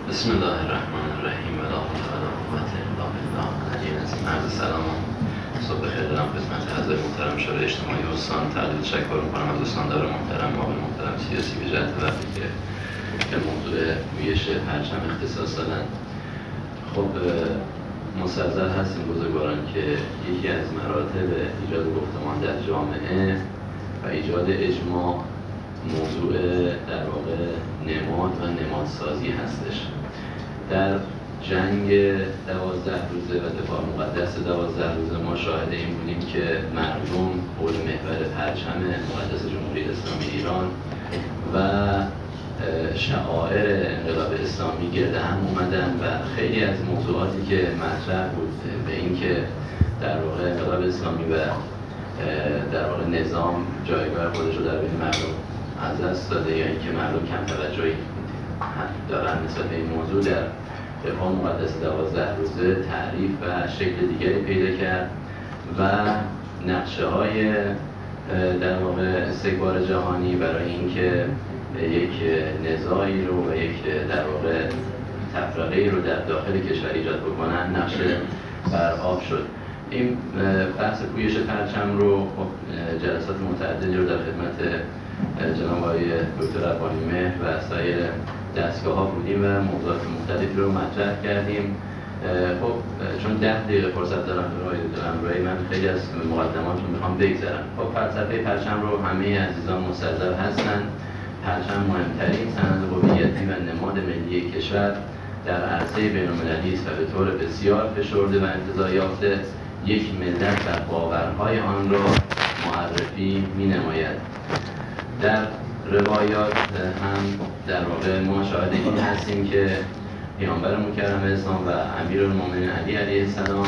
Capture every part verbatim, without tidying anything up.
بسم الله الرحمن الرحیم و لا حول ولا قوة الا بالله العلی العظیم. عرض سلام صبح خیر دارم خدمت حضرت محترم شورای اجتماعی استان. تقدیم تشکر می‌کنم از استاندار محترم آقای محترم سیاسی به جهت وقتی که به موضوع ویش پرچم اختصاص دادن. خب مستحضر هستیم بزرگواران که یکی از مراتب ایجاد گفتمان در جامعه و ایجاد اجماع موضوع در واقع نماد و نمادسازی هستش. در جنگ دوازده روزه و دفاع مقدس دوازده روزه ما شاهد این بودیم که مردم حول محور پرچم مقدس جمهوری اسلامی ایران و شعائر انقلاب اسلامی گرد هم اومدن و خیلی از موضوعاتی که مطرح بود به اینکه در واقع انقلاب اسلامی و در واقع نظام جایگاه خودش رو در بین مردم از دست داده یا اینکه مردم کم توجهی دارن نسبت به این موضوع، در دفاع مقدس دوازده روزه تعریف و شکل دیگری پیدا کرد و نقشه های در واقع استکبار جهانی برای اینکه یک نزاعی رو و یک در واقع تفرقه‌ای رو در داخل کشور ایجاد بکنن نقشه بر آب شد. این بحث پویش پرچم رو جلسات متعددی رو در خدمت جناب آقای دکتر ربانی مهر و سایر دستگاه ها بودیم و موضوعات مختلفی رو مطرح کردیم. خب چون ده دقیقه فرصت دارم برای من خیلی از مقدمات رو میخوام بگذارم. خب فلسفه پرچم رو همه عزیزان مستحضر هستن. پرچم مهمترین سند هویتی و نماد ملی کشور در عرصه بین‌المللی است و به طور بسیار فشرده و انتزاع یافته یک ملت و باورهای آن را معرفی می‌نماید. در روایات هم در واقع ما شاهد این هستیم که پیامبر مکرم اسلام و امیرالمومنین علی علیه السلام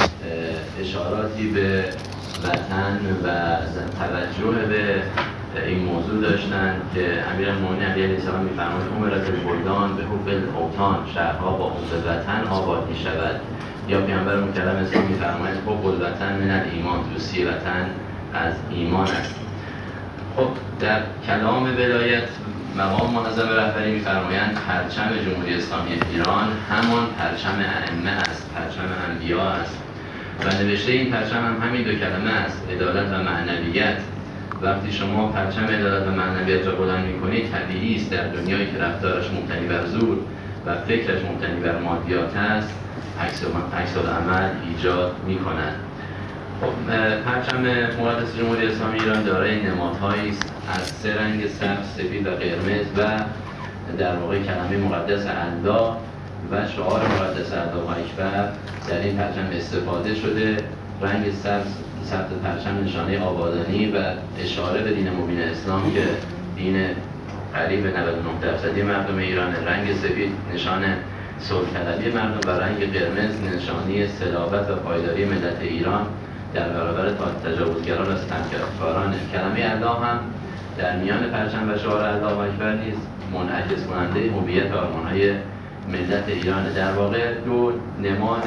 اشاراتی به وطن و توجه به این موضوع داشتن که امیرالمومنین علی علیه السلام می‌فرماید امرت البلدان به حب الاوطان، شهرها با حب وطن آباد می‌شود. یا پیامبر مکرم اسلام می‌فرماید حب الوطن من الایمان، دوستی وطن از ایمان است. خب در کلام ولایت مقام منظم رهبری می‌فرمایند پرچم جمهوری اسلامی ایران همان پرچم ائمه است، پرچم انبیا است و نوشته این پرچم هم همین دو کلمه است، عدالت و معنویت. وقتی شما پرچم عدالت و معنویت را بلند می‌کنید طبیعی است در دنیایی که رفتارش مبتنی بر زور و فکرش مبتنی بر مادیات است عکس العمل ایجاد می‌کند. خب پرچم مقدس جمهوری اسلامی ایران دارای نمادهایی است از سه رنگ سبز، سفید و قرمز و در واقع کلمه مقدس الله و شعار مقدس الله اکبر در این پرچم استفاده شده. رنگ سبز سبز پرچم نشانه آبادانی و اشاره به دین مبین اسلام که دین قریب نود و نه درصدی مردم ایران، رنگ سفید نشان صلح طلبی مردم و رنگ قرمز نشانی صلابت و پایداری ملت ایران در برابر تجاوزگران و ستمکاران. کلمه الله هم در میان پرچم و شعار الله اکبر نیز منعکس کننده هویت و آرمان‌های ملت ایران. در واقع دو نماد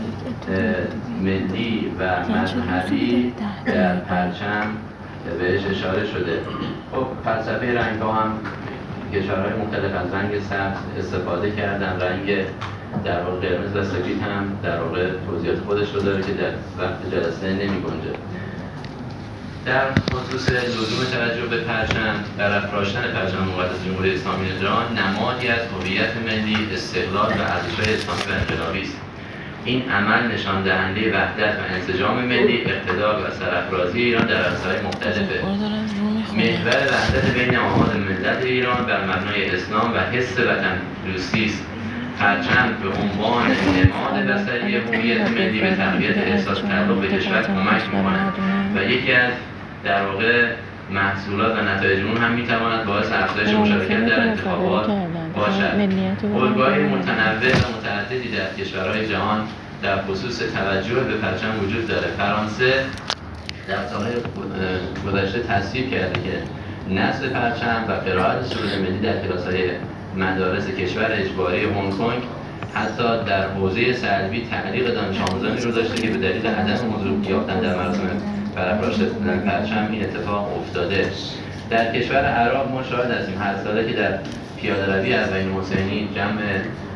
ملی و مذهبی در پرچم بهش اشاره شده. خب فلسفه رنگ‌ها هم کشورهای مختلف از رنگ سبز استفاده کردن. رنگ در واقع قرمز و سفید هم در واقع توضیحات خودش رو داره که در وقت جلسه نمی گنجه. در خصوص لزوم توجه به پرچم، برافراشتن پرچم مقدس جمهوری اسلامی ایران نمادی از هویت ملی، استقلال و ارزش‌های اسلامی و انقلابی است. این عمل نشان دهنده وحدت و انسجام ملی، اقتدار و سرافرازی ایران در عرصه‌های مختلفه. محور وحدت بین آماد ملت ایران بر مبنای اسلام و حس وطن دوستی است. پرچم به عنوان نماد بصری هویت ملی به تقویت احساس تعلق به کشور کمک می‌کند و یکی از در واقع محصولات و نتایج اون هم می‌تواند باعث افزایش مشارکت در انتخابات باشد. الگوهای متنوع و متعددی در کشورهای جهان در خصوص توجه به پرچم وجود داره. فرانسه در سال‌های گذشته تصویب کرده که نصب پرچم و قرائت سرود ملی در کلاس‌های مدارس کشور اجباری هنگ کنگ حتی در حوزه سلبی تعلیق دانش آموزانی رو داشته که به دلیل عدم حضور یافتن در مراسم برافراشت پرچم این اتفاق افتاده. در کشور عراق ما شاهد هستیم هر ساله که در پیاده‌روی اربعین حسینی جمع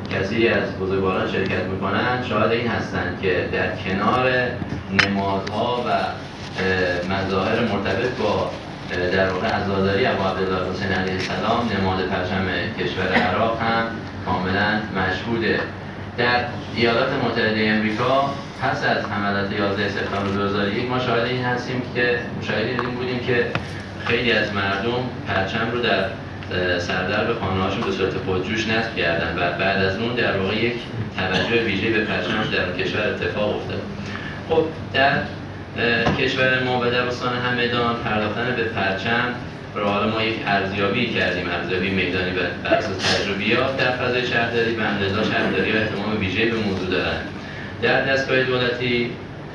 کسی از بزرگواران شرکت میکنن شاهد این هستند که در کنار نمادها و مظاهر مرتبط با در واقع عزاداری ابو عبدالله حسین علیه السلام، نماد پرچم کشور عراق هم کاملا مشهوده. در ایالات متحده آمریکا پس از حملات یازده سپتامبر دو هزار و یک ما شاهد این هستیم که مشاهده این بودیم که خیلی از مردم پرچم رو در سردرب خانه‌هاشون به صورت خودجوش نصب کردن و بعد از اون در واقع یک توجه ویژه‌ای به پرچم در اون کشور اتفاق افتاد. خب در کشور ما و در استان همدان پرداختن به پرچم رو حالا ما یک ارزیابی کردیم، ارزیابی میدانی بر اساس تجربیات در فضای شهرداری و اندازه شهرداری و اهتمام ویژه‌ای به موضوع دارن. در دستگاه دولتی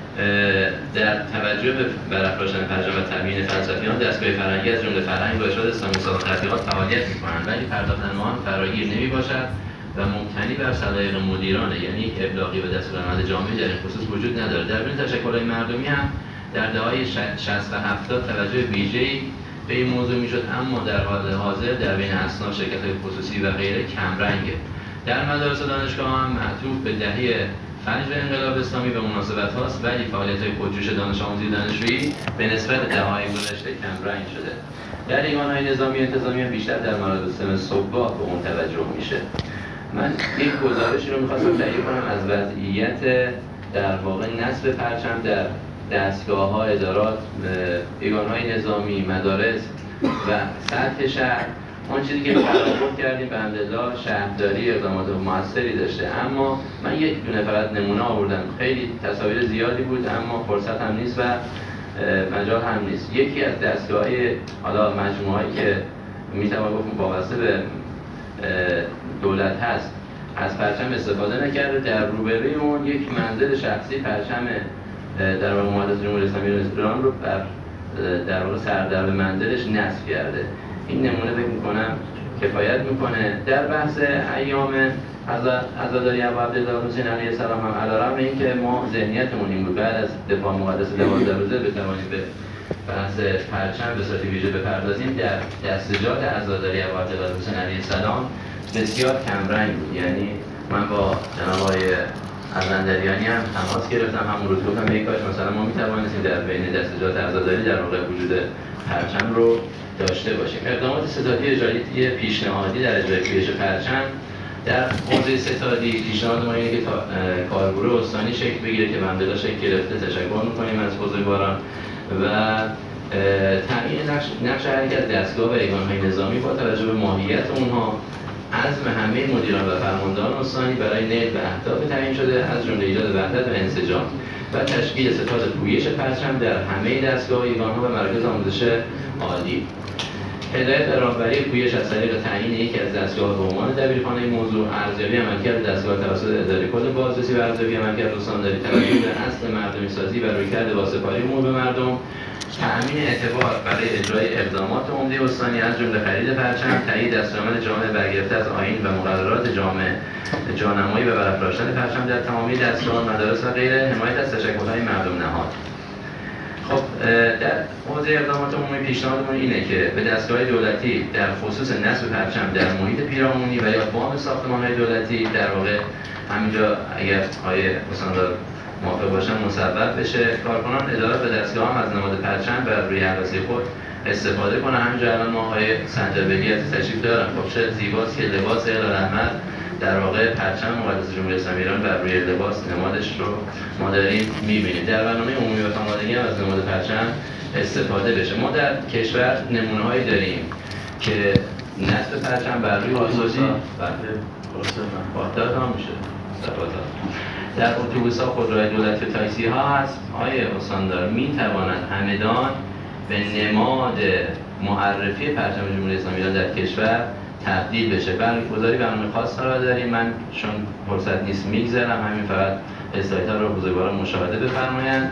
در توجه به برافراشتن پرچم و تبیین فلسفیان دستگاه فرهنگی از جمله فرهنگ و ارشاد اسلامی سازمان تحقیقات فعالیت می‌کنند، ولی پرداختن آن فراگیر نمی‌باشد و مبتنی بر سلایق مدیرانه، یعنی ابلاغی و دستورالعمل جامعی در این خصوص وجود نداره. در بین تشکل‌های مردمی هم در دهه‌های شصت و هفتاد توجه ویژه‌ای به این موضوع میشد، اما در حال حاضر در بین اصناف شرکت‌های خصوصی و غیره کمرنگه. در مدارس و دانشگاه هم معطوف به دهه فجر انقلاب اسلامی به مناسبت هاست، ولی فعالیت‌های خودجوش دانش آموزی و دانشجویی به نسبت دهه‌های گذشته کمرنگ شده. در ایوان‌های نظامی و انتظامی بیشتر در مراسم صبحگاه به اون توجه میشه. من یک گزارشی رو می‌خواستم تهیه کنم از وضعیت در واقع نصب پرچم در دستگاه‌ها، ادارات، ایوان‌های نظامی، مدارس و سطح شهر. اون چیزی که برآورد کردیم به حمدالله شهرداری اقدامات موثری داشته، اما من یک دونه فقط نمونه آوردم. خیلی تصاویر زیادی بود اما فرصت هم نیست و مجال هم نیست. یکی از دستگاه‌های حالا مجموعه‌ای که میتوان گفت وابسته به دولت هست از پرچم استفاده نکرده، در روبروی اون یک منزل شخصی پرچم در واقع مؤسسه جمهوری اسلامی ایران رو بر در واقع سردرب منزلش نصب کرده. این نمونه فکر می‌کنم کفایت می‌کنه. در بحث ایام عزاداری ابو عبدالله حسین علیه السلام هم علیرغم اینکه ما ذهنیتمون این بود بعد از دفاع مقدس دوازده روزه بتوانیم به بحث پرچم به صورت ویژه بپردازیم، در دستجات عزاداری ابو عبدالله حسین علیه السلام بسیار کمرنگ بود. یعنی من با جناب آقای ازندریانی هم تماس گرفتم، همون روز گفتم یک کاش مثلا ما می‌توانستیم در بین دستجات عزاداری در واقع وجود پرچم رو داشته باشیم. اقدامات ستادی اجرایی پیشنهادی در اجرای پویش پرچم در حوزه ستادی پیشنهاد ما اینه که کارگروه استانی شکل بگیره که بندلا شکل گرفته. تشکر می‌کنیم از بزرگواران و تعیین نقش نقش هر یک از دستگاه و ایوان‌های نظامی با توجه به ماهیت اونها، عزم همه مدیران و فرماندهان استانی برای نیل به اهداف تعیین شده از جمله ایجاد وحدت و انسجام و تشکیل ستاد پویش پرچم در همه دستگاه، ایوان‌ها و مراکز آموزش عالی. هدایت و راهبری پویش از طریق تعیین یکی از دستگاه به عنوان دبیرخانه موضوع، ارزیابی عملکرد دستگاه توسط اداره کل بازرسی و ارزیابی عملکرد استانداری، توجه به اصل مردمی سازی و رویکرد واسطه‌کاری امور به مردم، تأمین اعتبار برای اجرای اقدامات عمده استانی از جمله خرید پرچم، تایید دستورالعمل جامع برگرفته از آیین و مقررات جامع جانمایی و برافراشتن پرچم در تمامی دستگاه، مدارس و غیره، حمایت از تشکل‌های مردم نهاد. خب در حوزه اقدامات عمومی پیشنهادمون اینه که به دستگاه دولتی در خصوص نصب پرچم در محیط پیرامونی و یا بام ساختمان‌های دولتی در واقع همینجا اگر آقای استاندار موافق باشن مصوب بشه، کارکنان اداره به دستگاه هم از نماد پرچم بر روی عروسی خود استفاده کنه. همینجا الان ما آقای سنجابلی از تشریف دارن. خب چه زیباست که لباس اهل رحمت در واقع پرچم مقدس جمهوری اسلامی ایران بر روی لباس نمادش رو ما داریم می‌بینیم. در برنامه عمومی و خانوادگی هم از نماد پرچم استفاده بشه. ما در کشور نمونه‌هایی داریم که نصب پرچم بر روی خصوصی بله خاطر هم میشه. در اتوبوس‌ها، خودروهای دولتی و تاکسی‌ها هست. آقای استاندار می‌تواند همدان به نماد معرفی پرچم جمهوری اسلامی ایران در کشور تبدیل بشه. برگزاری برنامه خاص قرار داریم. من چون فرصت نیست میگذرم، همین فقط اسلایدها رو بزرگواران مشاهده بفرمایند.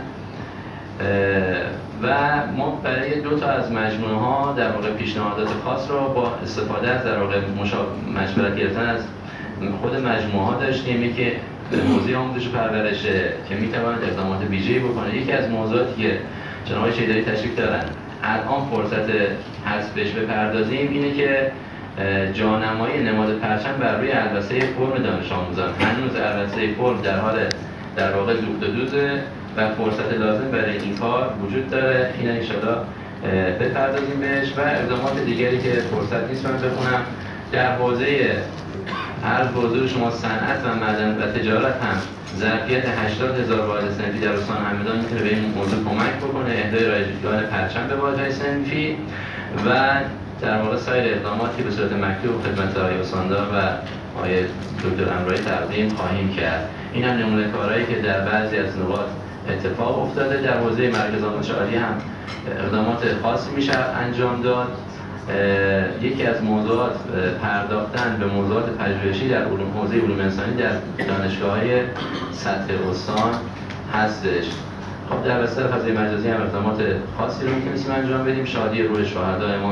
و ما برای دو تا از مجموعه ها در واقع پیشنهادات خاص رو با استفاده از در واقع مشورت گرفتن از خود مجموعه ها داشتیم. یکی به موضوع آموزش و پرورشه که میتواند اقدامات ویژه‌ای بکنه. یکی از موضوعاتی که جناب شیداری تشریف دارن الان فرصت هست بهش بپردازیم اینه که جانمایی نماد پرچم بر روی عربسه فرم دانش آموزان. هنوز عربسه فرم در حال در واقع دوخت و دوزه و فرصت لازم برای این کار وجود داره. این انشاءالله بپردازیم بهش و اقدامات دیگری که فرصت نیست من بخونم. در حوزه عرض به حضور شما صنعت و معدن و تجارت هم ظرفیت هشتاد هزار واحد صنفی در استان همدان میتونه به این موضوع کمک بکنه، اهدای رایگان پرچم به واحدهای صنفی و در واقع سایر اقداماتی به صورت مکتوب خدمت آقای استاندار و آقای دکتر امرایی تقدیم خواهیم کرد. این هم نمونه کارهایی که در بعضی از نقاط اتفاق افتاده. در حوزه مرکز آموزش عالی هم اقدامات خاصی میشه انجام داد. یکی از موضوعات پرداختن به موضوعات پژوهشی در علوم حوزه علوم انسانی در دانشگاه‌های سطح استان هستش. خب در بستر فضای مجازی هم اقدامات خاصی رو میتونیم انجام بدیم. شادی روح شهدای ما